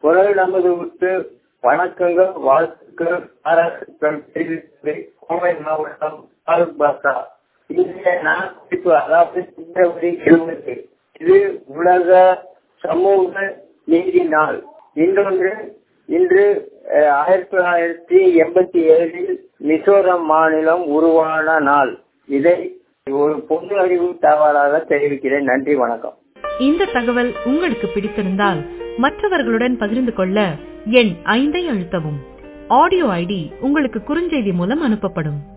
குரல் நமது விட்டு வணக்கங்கள், வாழ்த்துக்கள், பாராட்டுக்கள் தெரிவித்தது கோவை மாவட்டம் ஃபாரூக் பாஷா. இன்றைய நாள் குறிப்பு, அதாவது பிப்ரவரி 20. இது உலக சமூக நீதி நாள். இன்று 1987 மிசோரம் மாநிலம் உருவான நாள். இதை ஒரு பொது அறிவு தகவலாக தெரிவிக்கிறேன். நன்றி, வணக்கம். இந்த தகவல் உங்களுக்கு பிடித்திருந்தால் மற்றவர்களுடன் பகிர்ந்து கொள்ள எண் 5 அழுத்தவும். ஆடியோ ஐடி உங்களுக்கு குறுஞ்செய்தி மூலம் அனுப்பப்படும்.